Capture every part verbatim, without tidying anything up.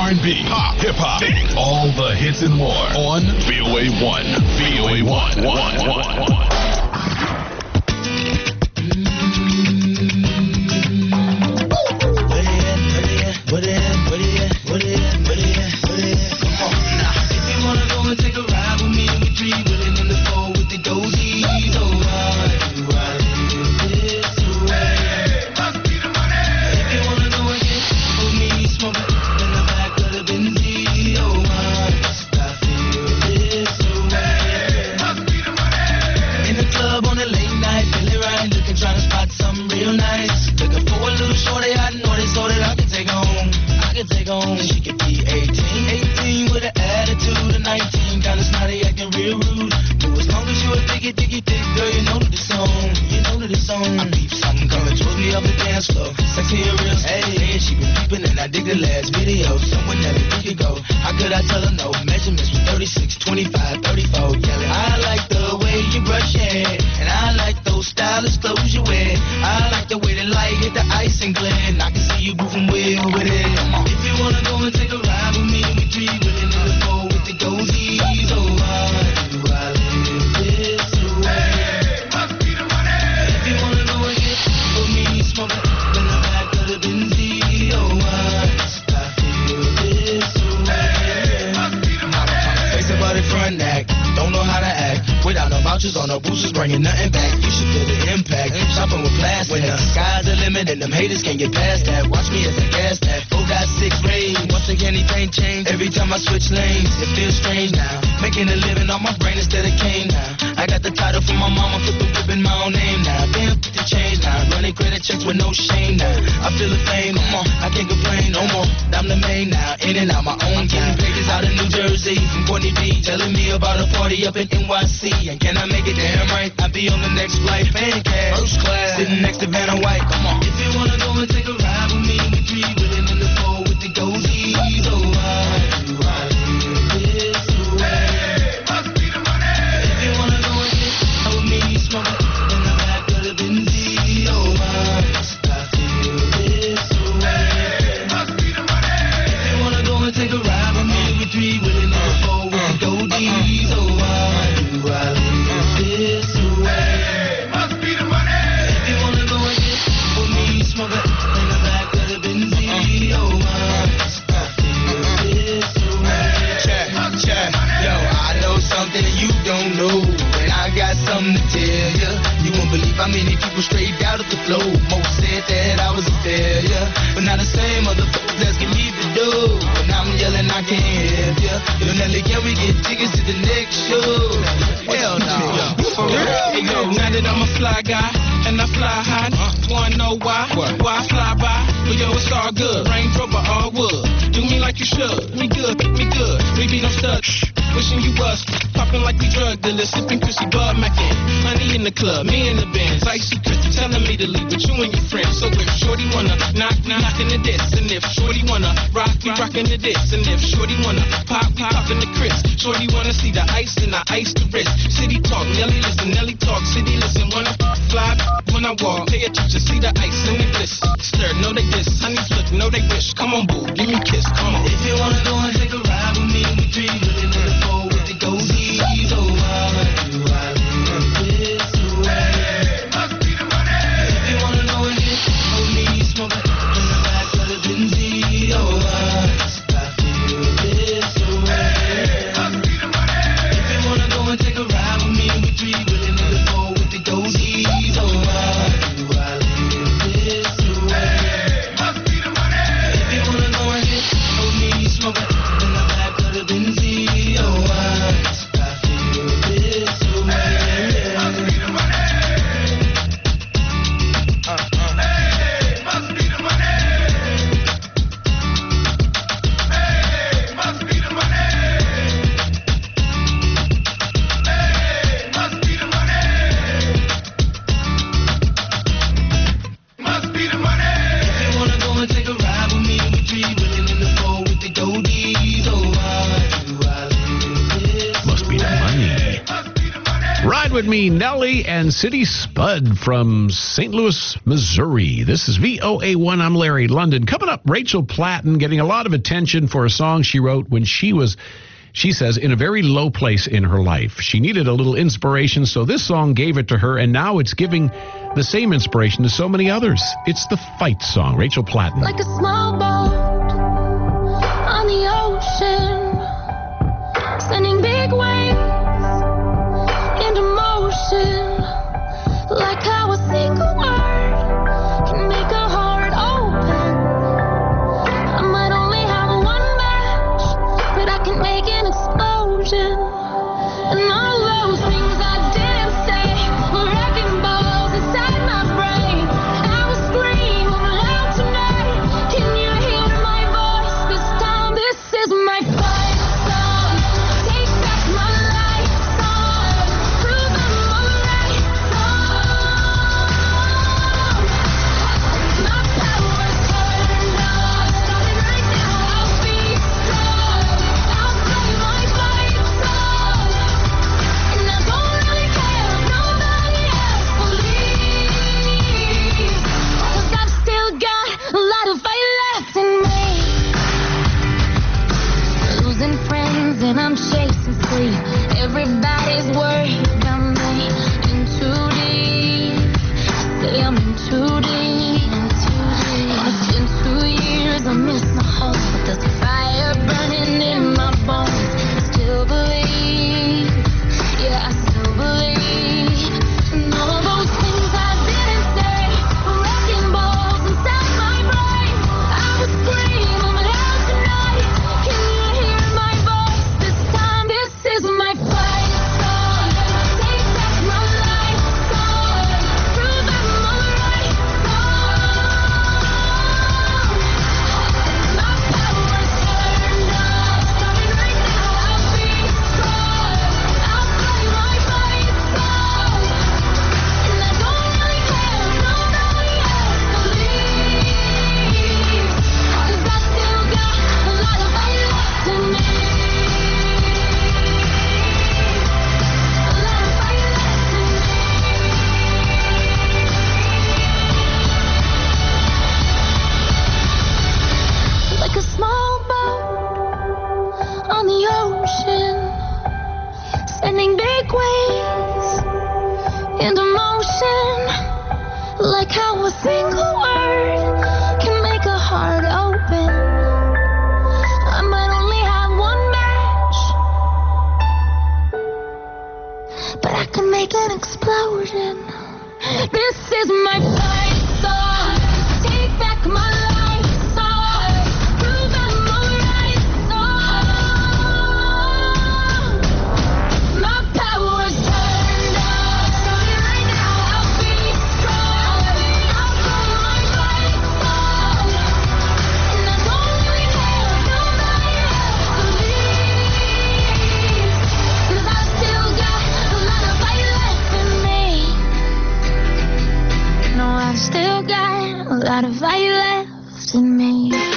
R and B, pop, hip hop, all the hits and more on V O A one. V O A one. one, one, one. Smoke it in the back of the Benzie. with me, Nelly and City Spud from Saint Louis, Missouri. This is V O A one. I'm Larry London. Coming up, Rachel Platten getting a lot of attention for a song she wrote when she was, she says, in a very low place in her life. She needed a little inspiration, so this song gave it to her, and now it's giving the same inspiration to so many others. It's the Fight song. Rachel Platten. Like a small boat on the ocean, sending big waves into motion, like how a single word can make a heart open. I might only have one match, but I can make an explosion. And all those things I didn't say were wrecking balls inside my brain. I will scream loud tonight. Can you hear my voice this time? This is my fight song. Take back my life song. Prove I'm alright song. My power's turned on. Starting right now. I'll be strong. I'll play my fight song. And I don't really care if nobody else believes, 'cause I've still got a lot of fight left in me. Losing friends and I'm chasing sleep. Everybody's worried about me. In too deep. Say I'm in too deep. It's been two years, I miss my home, but there's a fire burning in my bones. I still believe, yeah, I still believe. And all those things I didn't say were wrecking balls inside my brain. I will scream loud tonight. Can you hear my voice this time? This is my fight song. Take back my life song. Prove I'm alright song. My power's turned on. Starting right now. I'll be strong. I'll play my fight song. And I don't really care if nobody else believes, 'cause I still got a lot of fight left in me. A lot of fight left in me. Like a small boat on the ocean, sending big waves into motion, like how a single word can make a heart open. I might only have one match, but I can make an explosion. This is my fight song. Take back my life song. Prove I'm alright song. My power's turned on. Starting right now. I'll be strong. I'll play my fight song. And I don't really care if nobody else believes, 'cause I've still got a lot of fight left in me. No, I've still got a lot of fight left in me.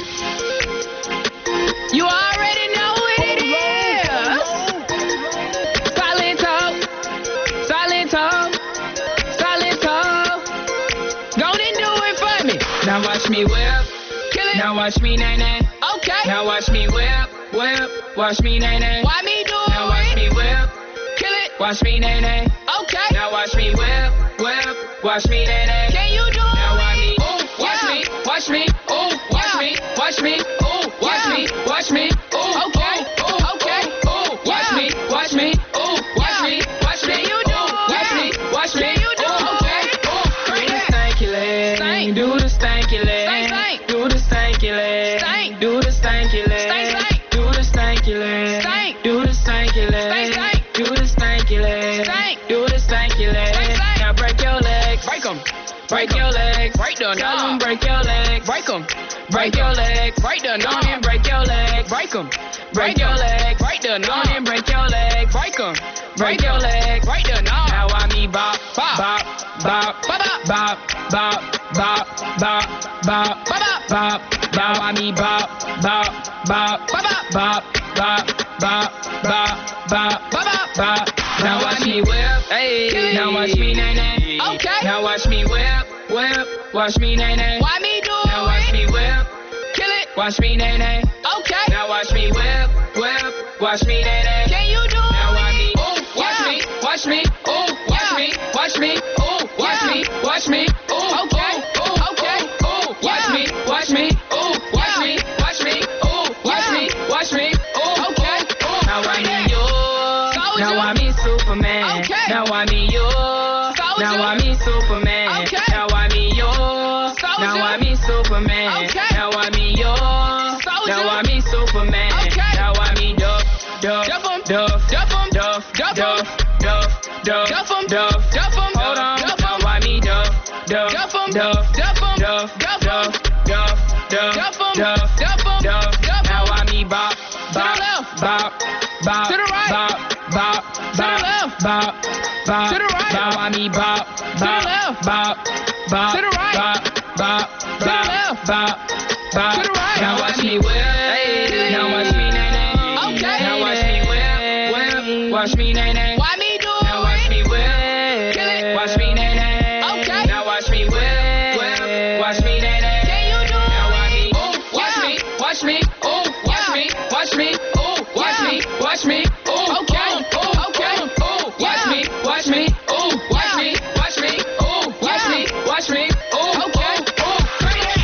You already know what it is. Silent talk, silent talk, silent talk. Go and do it for me. Now watch me whip, kill it. Now watch me nay nay. Okay. Now watch me whip, whip. Watch me nay nay. Why me do it? Now watch me whip, kill it. Watch me nay nay. Okay. Now watch me whip, whip. Watch me nay nay. Can you do it? Now watch me, ooh, watch me, watch me, ooh, watch me, watch me, ooh, watch me, watch me, ooh, okay, ooh, okay, ooh, watch me, watch me, ooh, watch me, watch me, you do, watch me, watch me, you do, okay, ooh, do the stanky leg, do the stanky leg, do the stanky leg, do the stanky leg, do the stanky leg, do the stanky leg, do the stanky leg, do the stanky leg. Now break your legs, break 'em. Break your legs, break the knob. Break your legs, break 'em. Break your legs, break the knob. And break your legs, break 'em. Break your legs, break the knob. And break your legs, break 'em. Break your legs, break the knob. Now I me bop, bop, bop, bop, bop, bop, bop, bop, bop, bop, bop, bop, bop. I me bop, bop, bop, bop, bop, bop, bop, bop, bop, bop, bop. Now watch me whip, hey. it. Now watch me, nay, nay. Okay. Now watch me whip, whip. Watch me, nay, nay. Why me do it? Now watch me whip. Kill it. Watch me, nay, nay. Okay. Now watch me whip, whip. Watch me, nay, nay. Can you do it? Now watch me. Ooh, watch yeah. me, watch me. Ooh, watch yeah. me, watch me. Ooh, watch yeah. me, watch me. Ooh, okay. Ooh, okay. Ooh, watch yeah. me, watch me. Ooh, watch yeah. me, watch me. Ooh, watch yeah. me, watch me. Ooh, okay. Ooh, now I need you. Soldier. Now I me Superman. Okay. Now I me you. Soldier. Now I me Superman. Okay. Now I me you. Soldier. Now I me Superman. Okay. Now I me you. Soldier. Now I me Superman. Okay. Now I me Duff, Duff, Duff, Duff, Duff, Duff, Duff, Duff, Duff, Duff, Duff, Duff. Hold on. Now I me Duff, Duff, Duff, Duff, Duff, Duff, Duff, Duff, Duff, Duff, Duff, Duff. Now I me Bop, Bop, Bop, Bop, to the right, Bop, Bop, to the left, Bop, Bop, to the right. Now I me Bop, Bop, Bop, Bop, to the right, Bop, Bop, to the left, Bop, Bop, to the right. Now watch me whip, now watch me nay nay. Okay. Now watch me whip, whip. Watch me nay nay. Why me do it? Now watch me whip, kill it. Watch me nay nay. Okay. Now watch me whip, whip. Watch me nay nay. Can you do it? Now watch me, ooh, watch yeah. me, watch me, ooh, watch yeah. me, watch me, ooh, watch yeah. me, watch me, ooh, okay, ooh, okay, ooh, watch yeah. me, watch me, ooh, watch yeah. me, watch me, ooh, watch yeah. me, watch me, ooh, okay, ooh, bring it.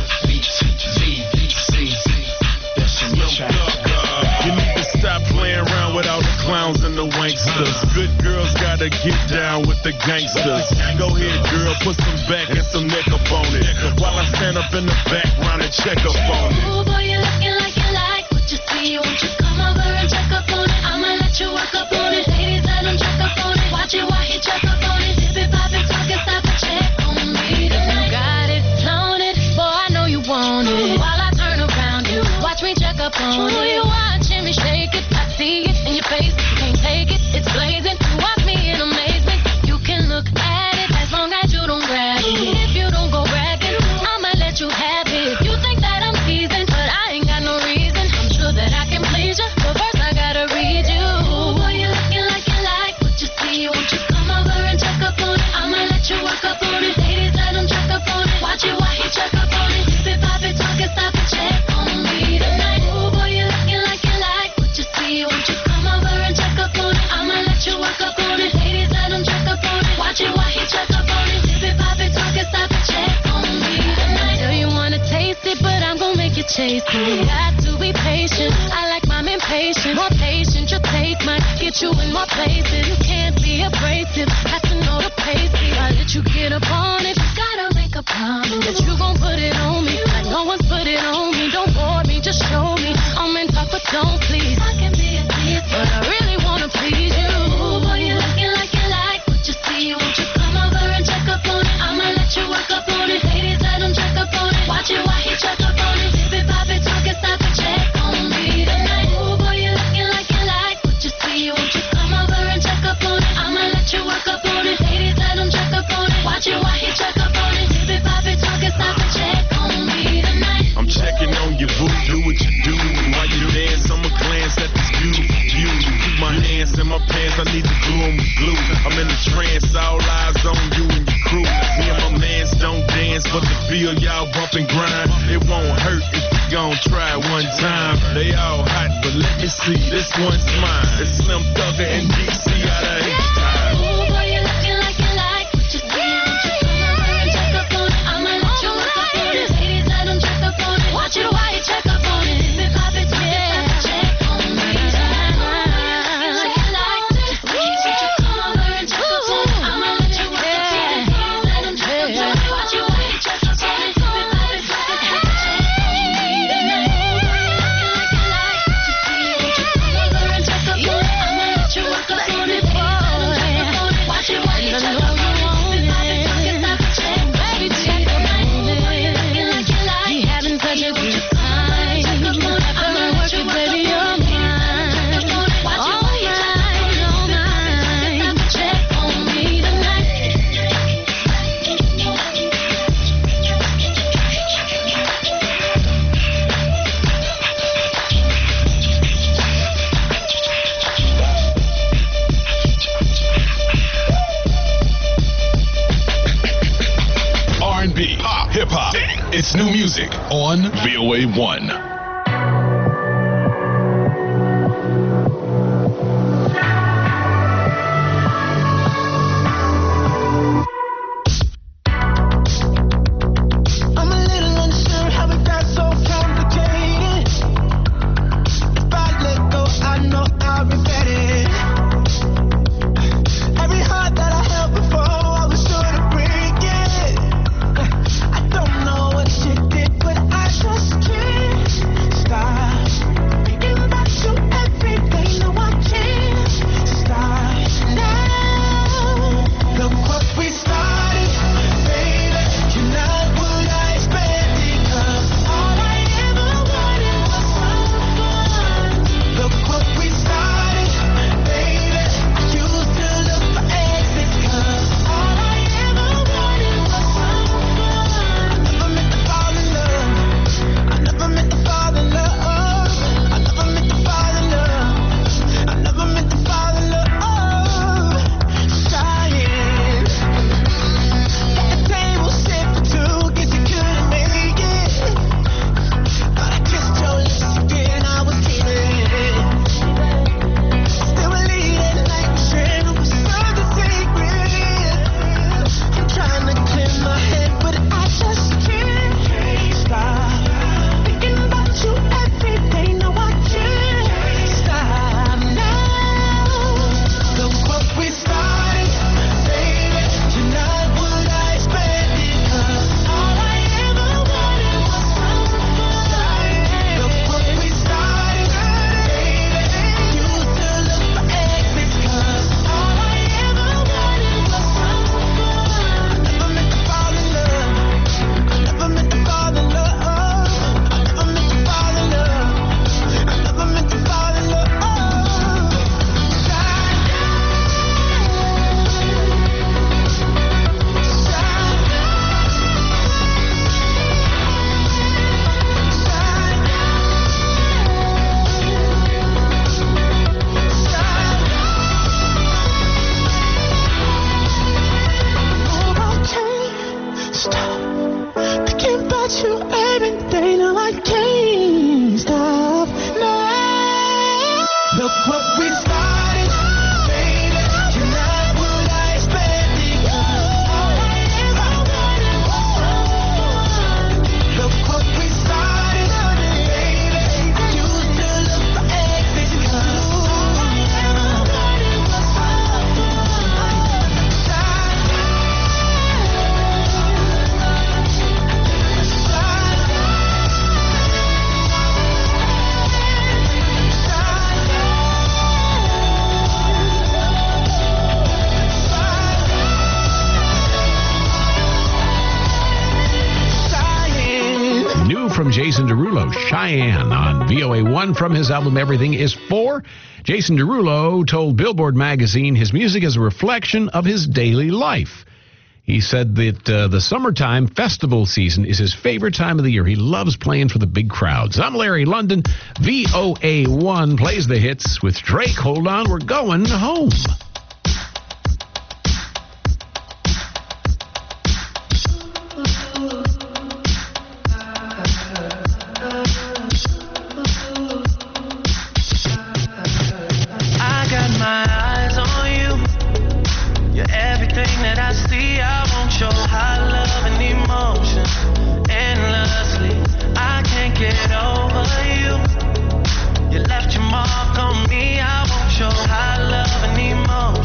You need to stop playing around with all the clowns and the wanksters. Good girls gotta get down with the gangsters. Go ahead, girl, put some back and some neck up on it, while I stand up in the background and check up on it. Ooh, boy, you looking like you like what you see. Won't you come over and check up on it? I'ma let you work up on it. Ladies, let them check up on it. Watch it while he check up on it. Dip it, pop it, talk it, stop and check on me tonight. Got it, flown it, boy, I know you want it. While I turn around you, watch me check up on it. You watching me shake it, I see it in your face. You can't take it, it's blazing. You watch me in amazement. You can look at it as long as you don't grab it. If you don't go bragging, I'ma let you have it. You think that I'm teasing, but I ain't got no reason. I'm sure that I can please you, but first I gotta read you. Ooh, boy, you looking like you like what you see. Won't you come over and check up on it? I'ma let you work up on it. Ladies, let them check up on it. Watch it while he check up on it. Dip it, pop it, talk it, stop and check on me tonight. Ooh, boy, you looking like you like what you see. Won't you come over and check up on it? I'ma let you work up on it. Ladies, let them check up on it. Watch it while he check up on it. Dip it, pop it, talk it, stop and check on me tonight. I know you wanna taste it, but I'm gonna make you chase it. Got to be patient. I like mine impatient. More patient, your take might get you in more places. You can't be abrasive. Have to know the pace. I let you get up on it. You gotta make a promise that you gon' put it on me. Like no one's put it on me. Don't bore me, just show me. I'm in talk, but don't please. I can be a tease, but I really wanna please you. Ooh, boy, you looking like you like what you see. Won't you come over and check up on it? I'ma let you work up on it. Ladies, let them check up on it. Watch it while he check up on it. Dip it, pop it, talk it, stop and check on me tonight. Ooh, boy, you looking like you like what you see. Won't you come over and check up on it? I'ma let you work up on it. Ladies, let them check up on it. Watch it while he check up on it. Dip it, pop it, talk it, stop and check on me tonight. I'm checking on your boo, do what you do. While you dance, I'ma glance at this beautiful view. Keep my hands in my pants, I need to glue 'em with glue. I'm in a trance, all eyes on you and your crew. Me and my mans don't dance, but the feel y'all bump and grind. It won't hurt if we gon' try it one time. They all hot, but let me see, this one's mine. It's Slim Thugger and D C out of H-Time. Ooh, boy, you looking like you like what you see. Won't you come over and check up on it? I'ma let you work up on it. Ladies, let them check up on it. Watch it while you check up on it. Dip it, pop it, talk it, stop and check on me tonight. Ooh, boy, you looking like you like what you see. Won't you come over and check up on it? I'ma let you work up on it. Ladies, let them check up on it. Watch it while you check up on it. Dip it, pop it, talk it, stop and check on me tonight. Ooh, boy, you looking like you like what you see. Won't you come over and check up on it? I'ma let you work up on it. Ladies, let them check up on it. music on V O A one. From Jason Derulo, Cheyenne on V O A one from his album Everything Is For. Jason Derulo told Billboard magazine his music is a reflection of his daily life. He said that uh, the summertime festival season is his favorite time of the year. He loves playing for the big crowds. I'm Larry London. V O A one plays the hits with Drake. Hold on, we're going home. Left your mark on me, I won't show high love anymore.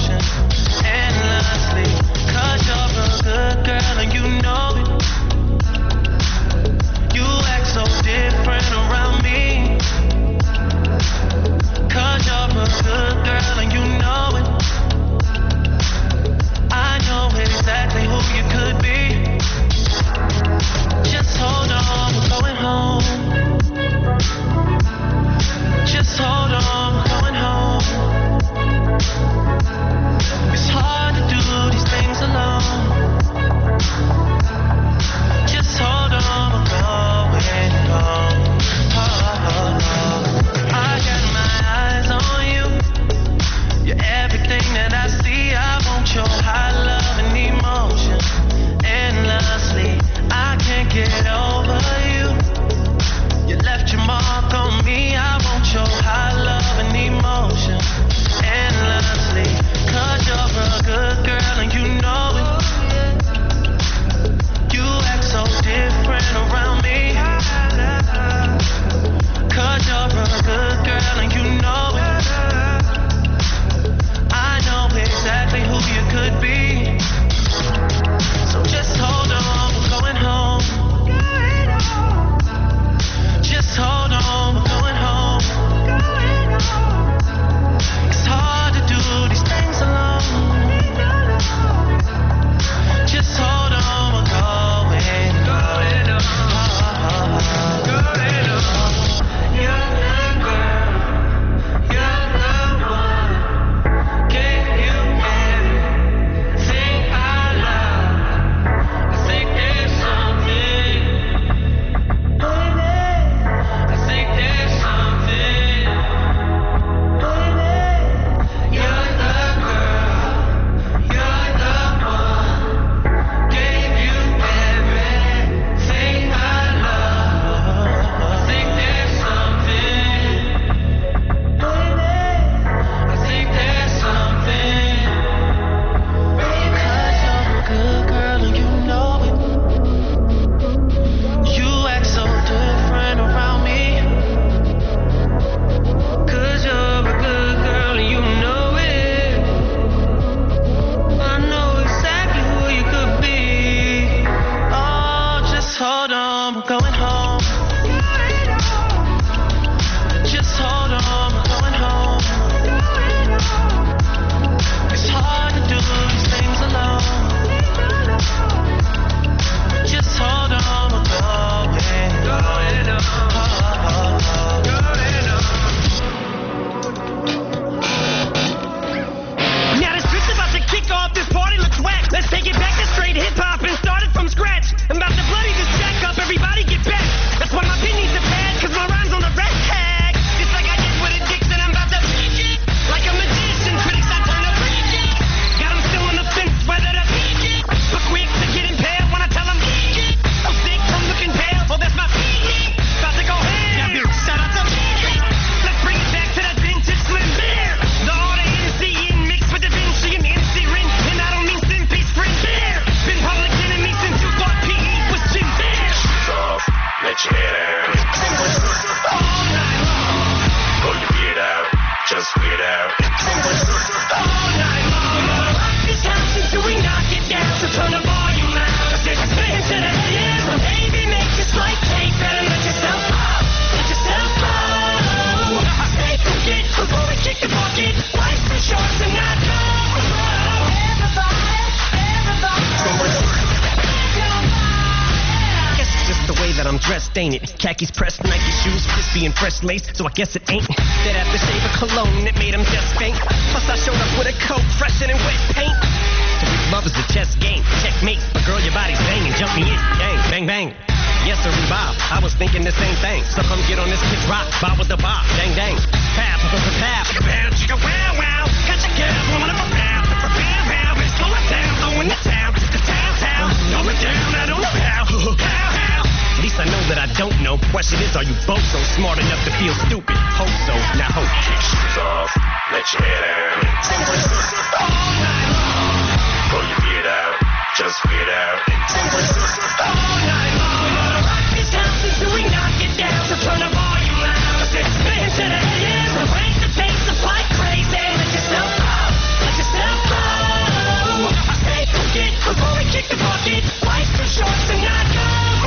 just wait out. All night long, rock this house until we knock it down. So turn the volume out, 'cause it's spinning to the end. So baby, make your slight cake, better let yourself go, let yourself go. Stay forget before we kick the bucket. Life's too short to not go. Everybody, everybody. Guess it's just the way that I'm dressed, ain't it? Khakis pressed, Nike shoes, crispy and fresh lace, so I guess it ain't that aftershave of cologne that made him just faint. Plus I showed up with a coat fresher than wet paint. To reach love is the chess game, checkmate. But girl, your body's banging, jump me in, bang, bang, bang. Yes, sir, Bob. I was thinking the same thing. So come get on this kid's rock, bob with the bob, dang, dang. Pap, pap, pap, chicka, pow, chicka, wow, wow. Got your girl, woman of a pow, pow, pow, bitch, slow it down, go in the town, just the town, town. Slow it down, I don't know how, how, how. At least I know that I don't know. Question is, are you both so smart enough to feel stupid? Hope so, now hope. Kick shoes off, let your head out. All night long, Pull your beard out, just wait out. all night long, rock this house until we knock it down. So turn the volume out, 'cause it's spinning to the end. So raise the pace up like crazy. Let yourself go, let yourself go. I say forget before we kick the bucket. Life's too short to not go.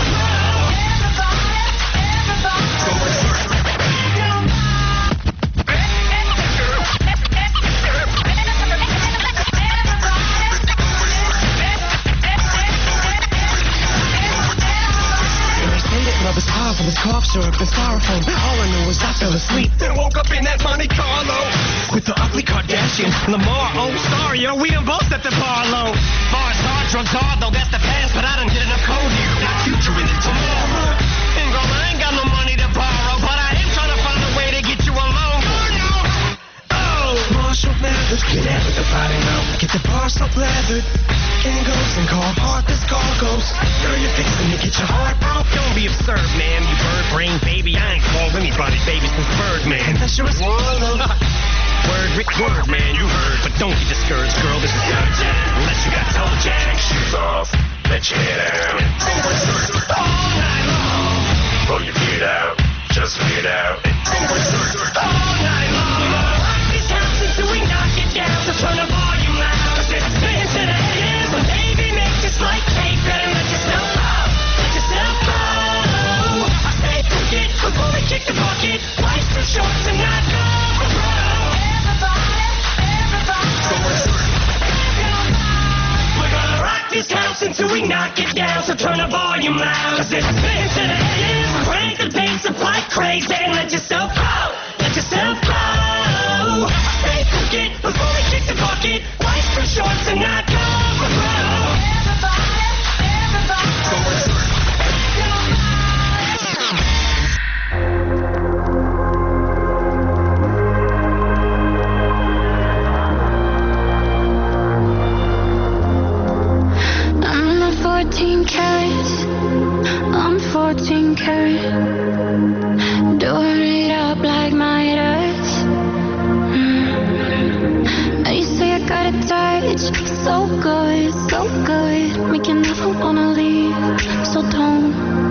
Love is hard from his cough syrup and styrofoam. All I knew was I fell asleep, then woke up in that Monte Carlo with the ugly Kardashian, Lamar. Oh, sorry, yo, we done both set the bar low. Bars hard, drugs hard, though that's the past, but I done get enough code here. Got future in it tomorrow. And girl, I ain't got no money to borrow, but I am trying to find a way to get you alone. Oh, Marshall Mathers, get out with the body now. Get the bar so lathered. Angles and call hard this cargoes. Girl, you're fixing to get your heart broke. Don't be absurd, man. You bird brain baby. I ain't called anybody baby since Birdman. Unless you're a swallow. Word, Rick, word, man, you heard. But don't get discouraged, girl. This is your jam. Unless you got toe jam. Kick shoes off, let your head out. All night long, Pull your beard out, just wait out. all night long, rock this house until we knock it down. So turn the volume out, 'cause it's spinning to the end. So baby, make this like cake, better let yourself go, let yourself go. I say forget before we kick the bucket. Life's too short to not go. Everybody, everybody. We're gonna rock this house until we knock it down. So turn the volume loud, 'cause it's spinning to the end. So crank the bass up like crazy and let yourself go, let yourself go. I say forget before we kick the bucket. Life's too short to not go. Everybody, everybody. I'm not fourteen carats, I'm fourteen karat. Doing it up like Midas. Mm. You say I got a touch, so good, so good. Make you never wanna leave, so don't,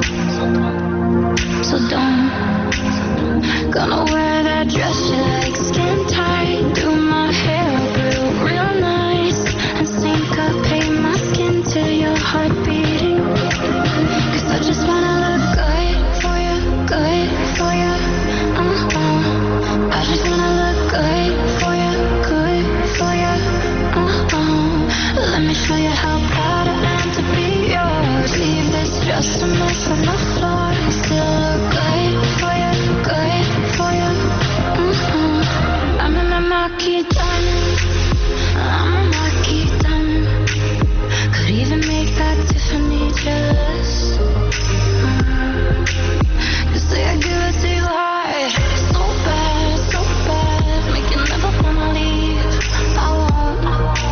so don't. Gonna wear that dress you like, skin tight. Do my hair up real, real nice. And syncopate my skin till your heart beating. 'Cause I just wanna look good for you, good for you. Uh-uh. I just wanna look good for you, good for you. Uh-uh. Let me show you how proud I am to be yours. Leave this just a mess on the floor. Still look good for you, good for you. Uh-uh. I'm in my marquee diamond. I'm a marquee diamond. Could even make that Tiffany jealous. Mm. You say I give it to you hard, so bad, so bad. Make you never wanna leave. I won't,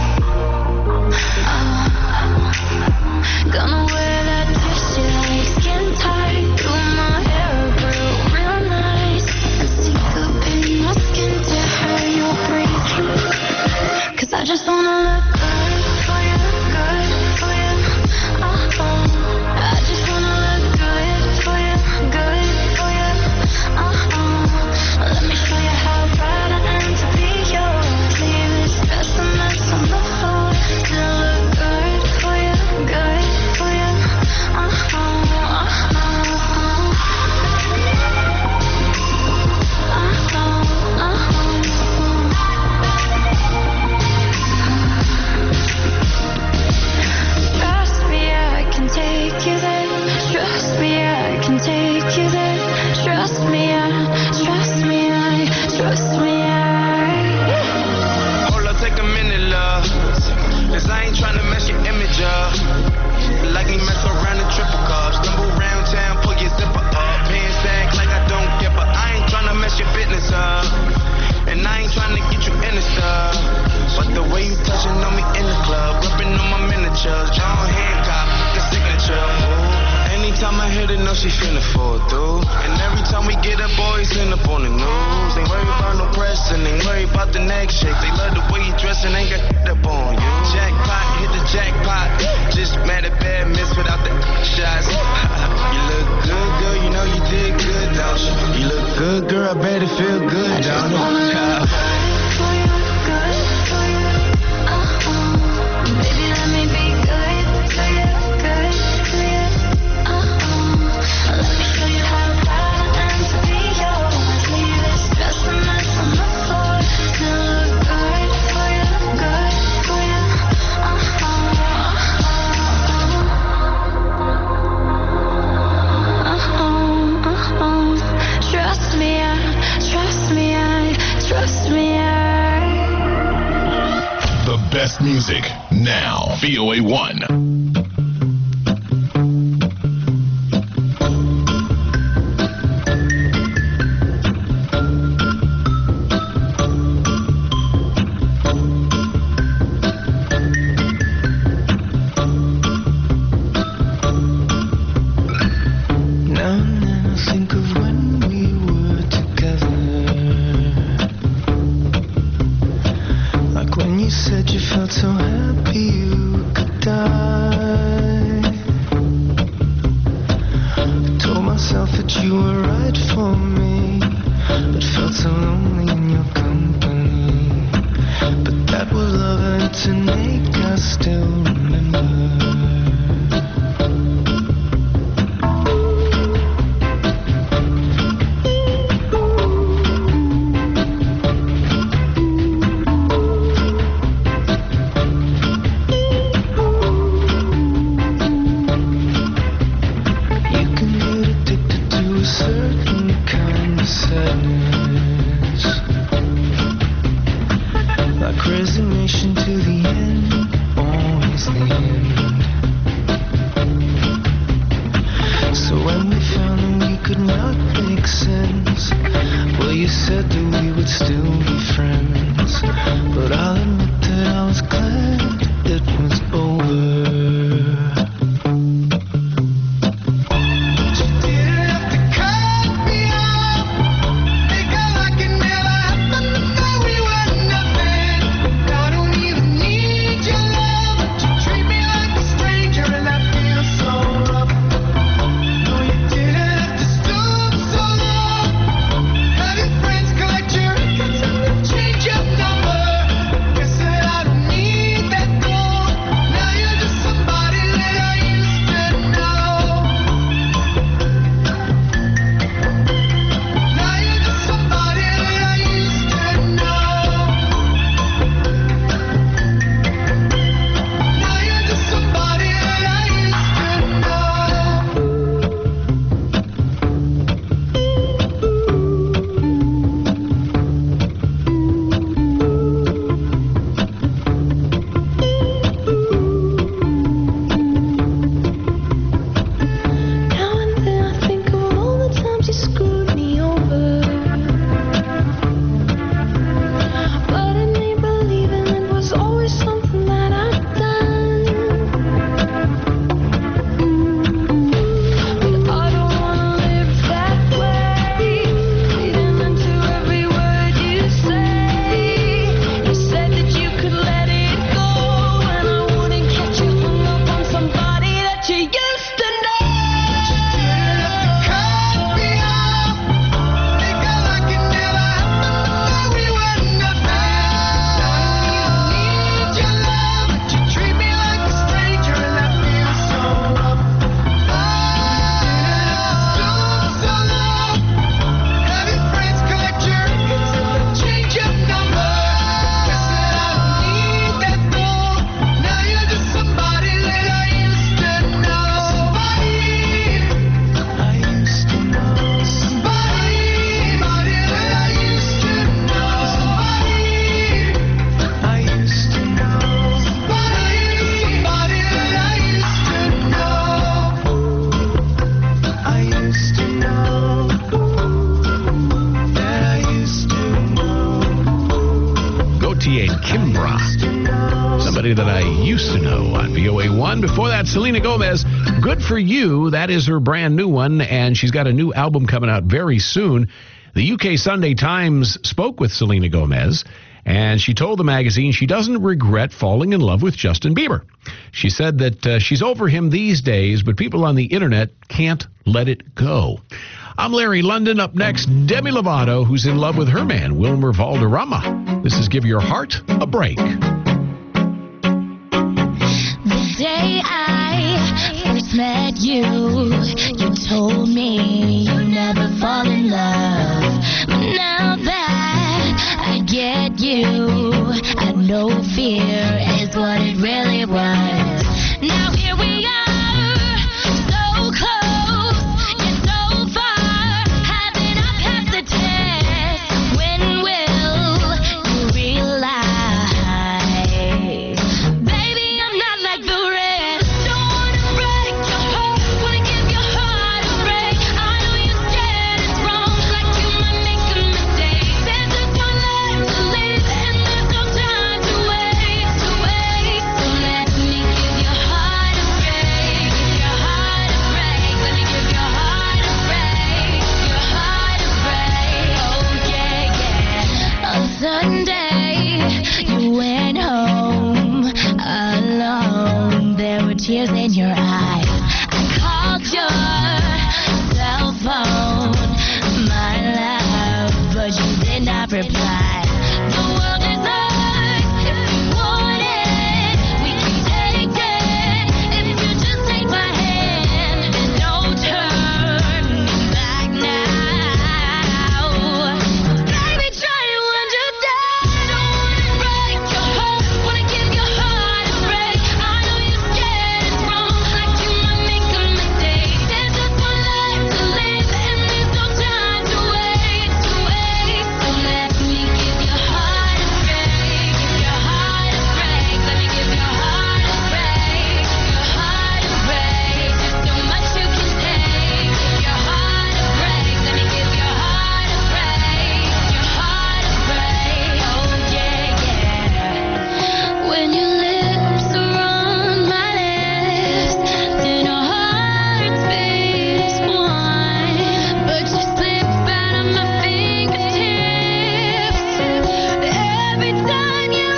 I won't. Gonna wear that dress you like, skin tight. Do my hair real, real nice. And syncopate my skin to her, you'll breathe. she finna fall through. And every time we get up, boys end up on the news. Ain't worried about no press and ain't worried about the next shake. They love the way you dress and ain't got up on you. Jackpot, hit the jackpot. Just mad at bad miss without the shots. You look good, girl, you know you did good, don't you? You look good, girl, I bet it feel good, don't you? Best music now. V O A one. Change your number. Guess that I don't need Cartier and Kimbra. Somebody that I used to know on V O A one. Before that, Selena Gomez, Good For You. That is her brand new one, and she's got a new album coming out very soon. The U K Sunday Times spoke with Selena Gomez, and she told the magazine she doesn't regret falling in love with Justin Bieber. She said that uh, she's over him these days, but people on the internet can't let it go. I'm Larry London. Up next, Demi Lovato, who's in love with her man, Wilmer Valderrama. This is Give Your Heart a Break. The day I first met you, you told me you never fall in love. But now that I get you, I know fear is what it really was. Now here we are, so close, yet so far. Haven't I passed the test? When will you realize? Baby, I'm not like the rest. Don't wanna break your heart, wanna give your heart a break. I know you're scared it's wrong, like you might make a mistake. There's just one life to live, and there's no time to waste, to waste. So let me give your heart a break, give your heart a break. Let me give your heart a break, your heart a break. Oh yeah, yeah. On Sunday, you went home alone. There were tears in your eyes. I called your cell phone, my love, but you did not reply. The world is ours if you want it. We can take it if you just take my hand. There's no turning back now. Baby, try to understand. Don't wanna break your heart, wanna give your heart a break. I know you're scared it's wrong, like you might make a mistake. There's just one life to live, and there's no time to waste, to waste. So let me give your heart a break, give your heart a break. Let me give your heart a break, your heart a break. There's so much you can take. Give your heart a break. Let me give your heart a break, your heart a break. Oh yeah, yeah. When your lips are on my lips, then our hearts beat one. But you slip out of my fingertips every time you're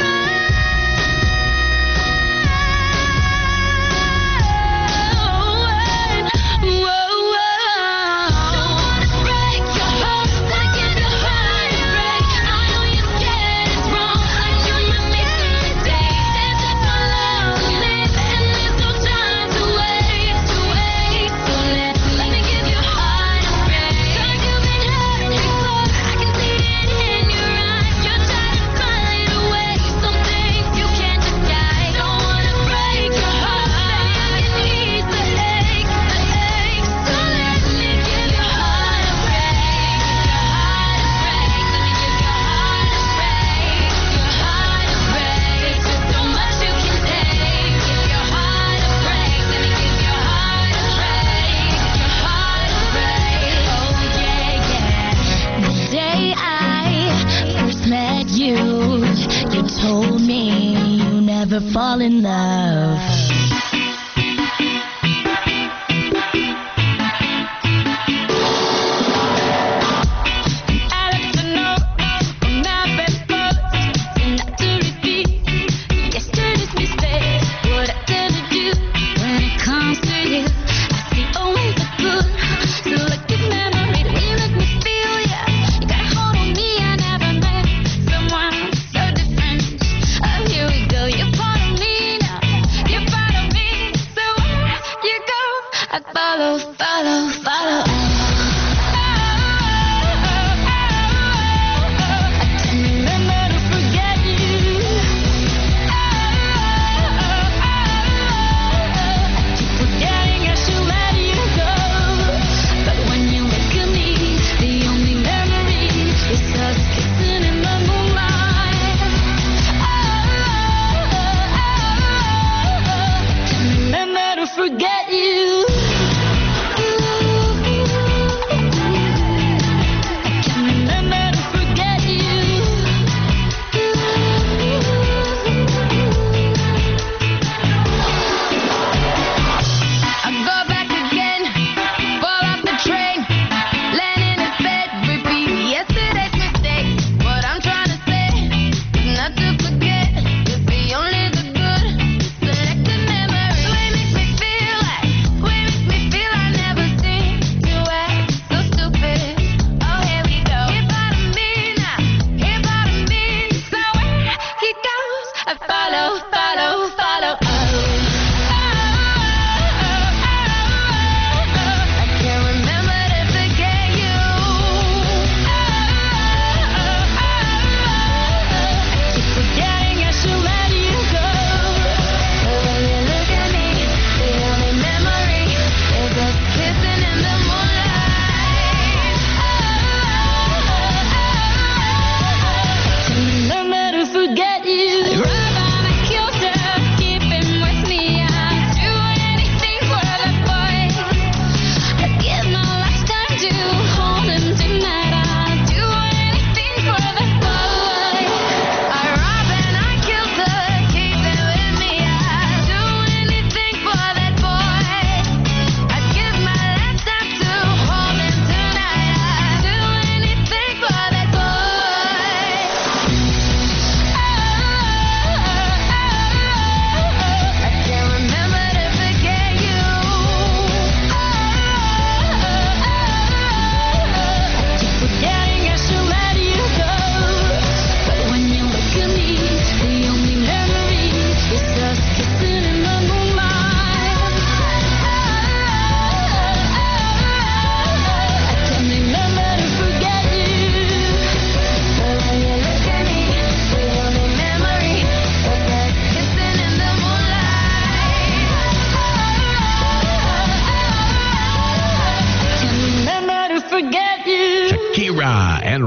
around. Whoa, whoa. Don't wanna break your heart, wanna give your heart a break. I know you're scared it's wrong, like you might make a mistake. There's just one love to live, and there's no time to waste, to waste. So let let me give your heart a break. Cause you've been hurt before, I can see it in your eyes. You're trying to smile it away, some things you can't disguise. Don't wanna break your heart, baby, I can ease the ache, the ache. So let me give your heart a break, your heart a break. Let me give your heart a break, your heart a break. There's just so much you can take. Give your heart a break. Let me give your heart a break, your heart a break. Oh yeah, yeah. The day I first met you, you told me you never fall in love. Yesterday's mistake, what I did to do when it comes to you. I see always the good, selective memory that you make me feel, yeah. You got a hold on me, I never met someone so different. Oh, here we go, you're part of me now. You're part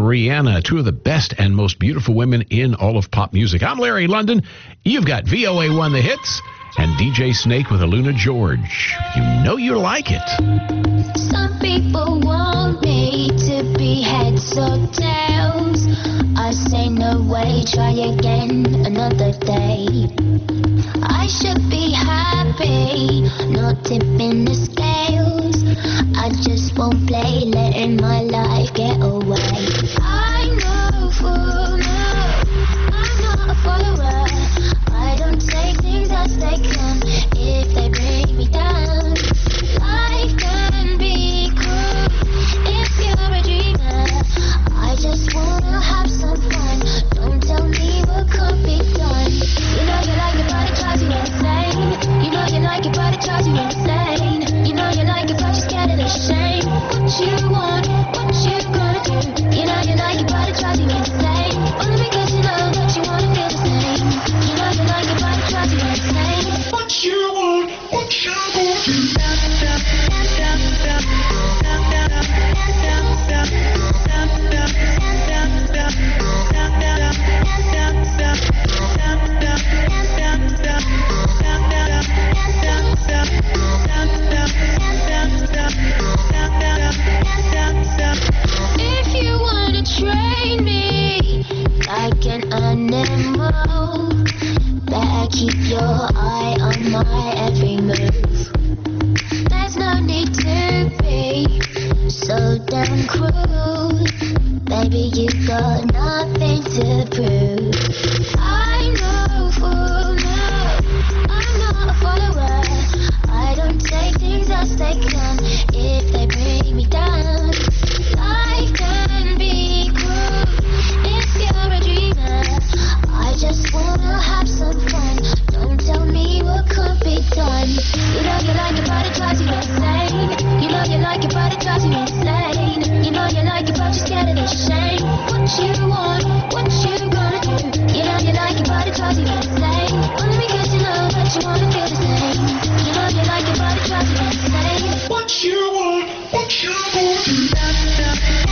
Rihanna, two of the best and most beautiful women in all of pop music. I'm Larry London. You've got V O A one The Hits and D J Snake with Aluna George. You know you like it. Some people want me to be heads or tails. I say no way, try again another day. I should be happy, not tipping the scales. I just won't play, letting my life get away. I know for now, I'm not a follower. I don't take things as they come if they bring me down. Life can be cruel if you're a dreamer. I just wanna have some fun. Don't tell me what could be done. You know you like it, but it drives you insane. You know you like it, but it drives you insane. You know you like it, but you're scared of the shame. What you want, what you gonna do? You know you like it, but it drives you insane. Only because you know that you wanna feel the same. You know you like it, but it drives you insane. What you want, what you gonna do? If you wanna train me like an animal, better keep your eye on my every move. There's no need to be so damn cruel. Baby, you got nothing to prove. I know for now, I'm not a follower. I don't take things as they come if they bring me down. Life can be cruel if you're a dreamer. I just wanna have some fun. Don't tell me what could be done. You know you like it, but it drives you insane. You know you like it, but it drives you insane. You know you like it, but you're scared of the shame. What you want, what you gonna do? You know you like it, but it drives you insane. Only because you know that you wanna feel the same. You know you like it, but it drives you insane. What you want, what you gonna do?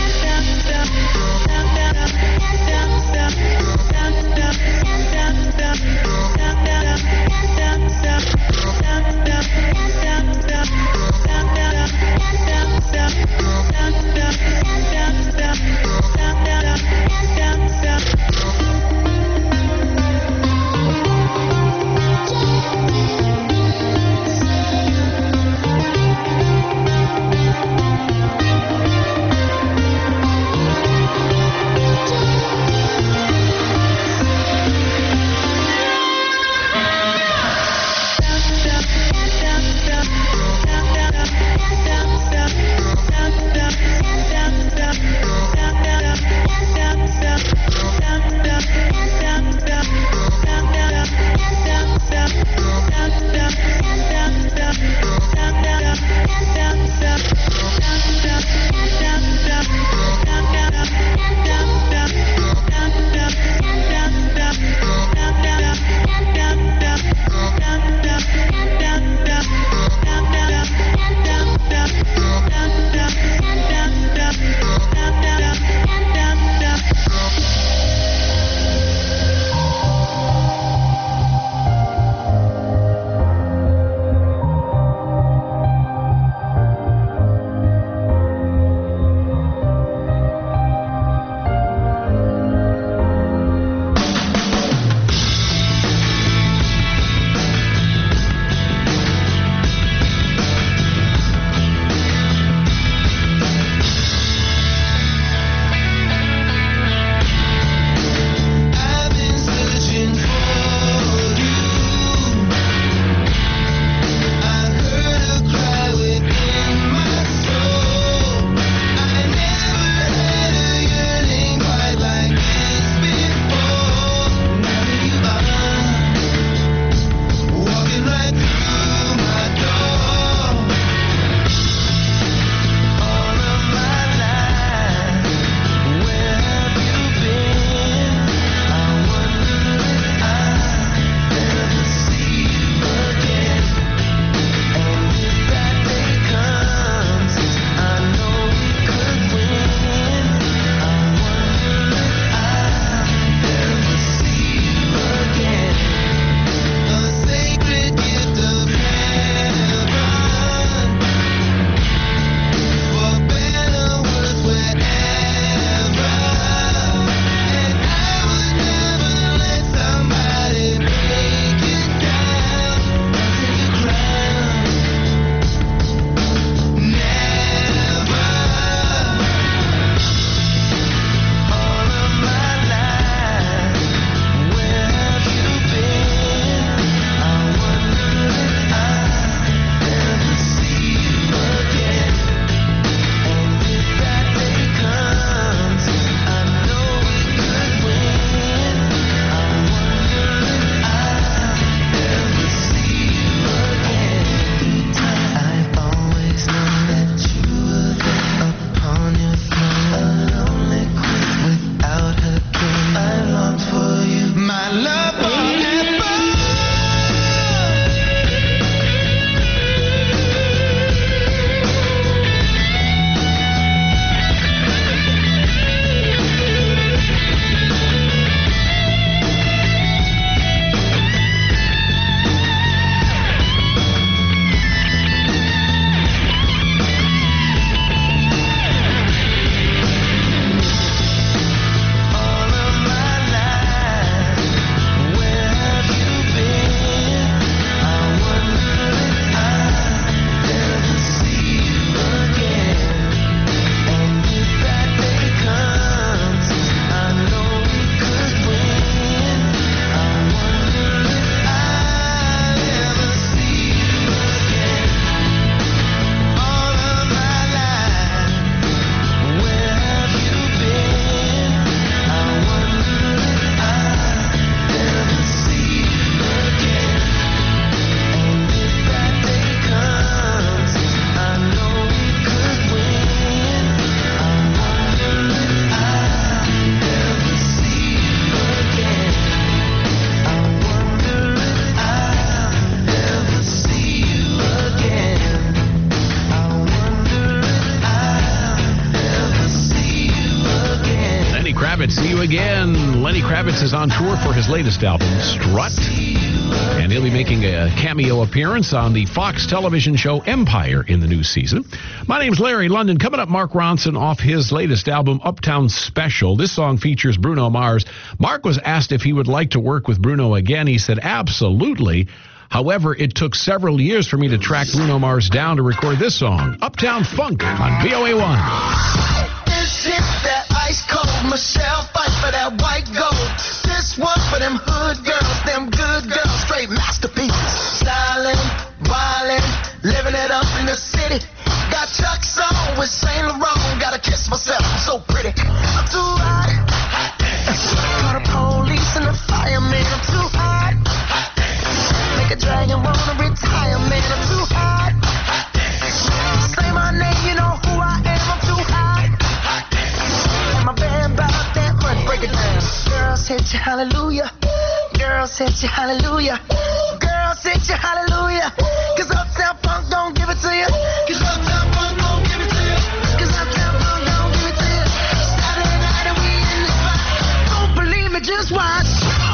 See you again. Lenny Kravitz is on tour for his latest album, Strut. And he'll be making a cameo appearance on the Fox television show Empire in the new season. My name's Larry London. Coming up, Mark Ronson off his latest album, Uptown Special. This song features Bruno Mars. Mark was asked if he would like to work with Bruno again. He said, absolutely. However, it took several years for me to track Bruno Mars down to record this song, Uptown Funk, on V O A one. This is that ice cold Michelle fight for that white gold. This one for them hood girls, them good girls, straight masterpieces. Styling, wildin', living it up in the city. Got Chuck's on with Saint Laurent. Gotta kiss myself, I'm so pretty. I'm too hot. Call the police and the fireman. I'm too hot. Make a dragon wanna retire, man. I'm too hot. Say my name, you know who I am. I'm too hot. And my band bought that money. Break it down. Girls hit you, hallelujah. Girls hit you, hallelujah. Girls hit you, hallelujah. Cause Uptown Funk don't give it to you. Cause Uptown Funk don't give it to you. Cause Uptown Funk don't give it to you. Saturday night and we in the spot. Don't believe me, just watch.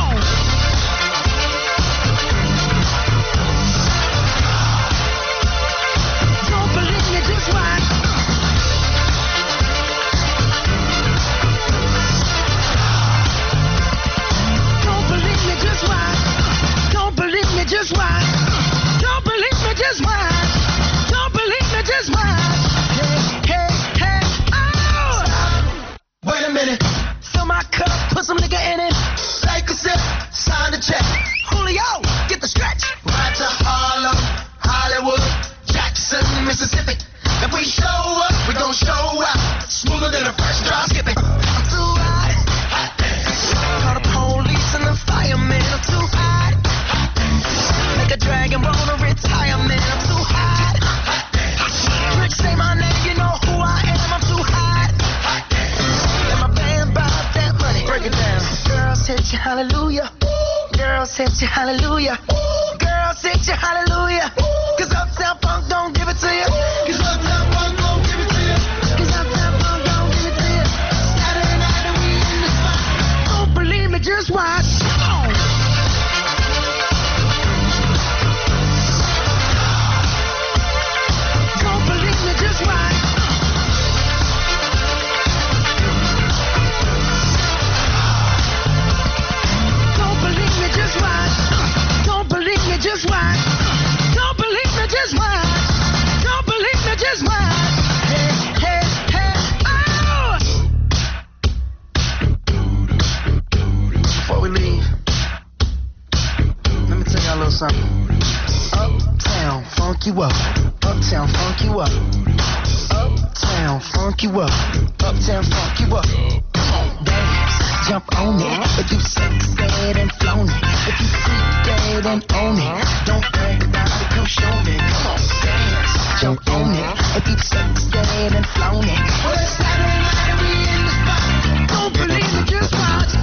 Don't believe me, just watch. Don't believe me, just watch. Don't believe me, just watch. Don't believe me, just watch. Don't believe me, just watch. Hey, hey, hey, oh! Wait a minute. Fill my cup, put some nigga in it. Take a sip, sign the check. Julio, get the stretch. Right to Harlem, Hollywood, Jackson, Mississippi. If we show up, we gon' show out. Smoother than a fresh drop skipping. I'm too hot. Call the police and the fireman. I'm too hot. Make a dragon wanna retire, man. I'm too hot. Rick, say my name, you know who I am. I'm too hot. Let my band bought that money. Break it down. Girls hit you, hallelujah. Girls hit you, hallelujah. Girls hit you, hallelujah. Cause Uptown Funk don't give it to you. Cause Uptown Funk don't give it to you. Cause Uptown Funk don't give it to you. Saturday night and we in the spot. Don't believe me, just watch. Come on. Don't believe me, just watch. Don't believe me, just watch. Don't believe me, just watch. Don't believe me, just watch. Don't believe me, just watch. Hey, hey, hey, oh! Before we leave, let me tell y'all a little something. Uptown, funk you up. Uptown, funk you up. Uptown, funk you up. Uptown, funk you up. Come on, dance, jump on it. If you sexed and flown it. If you freak dead and own it. Don't brag about it, come show me. Come on, dance, jump on it. If you sexed and flown it. Well, it's Saturday night and we in the spot. Don't believe me, just watch.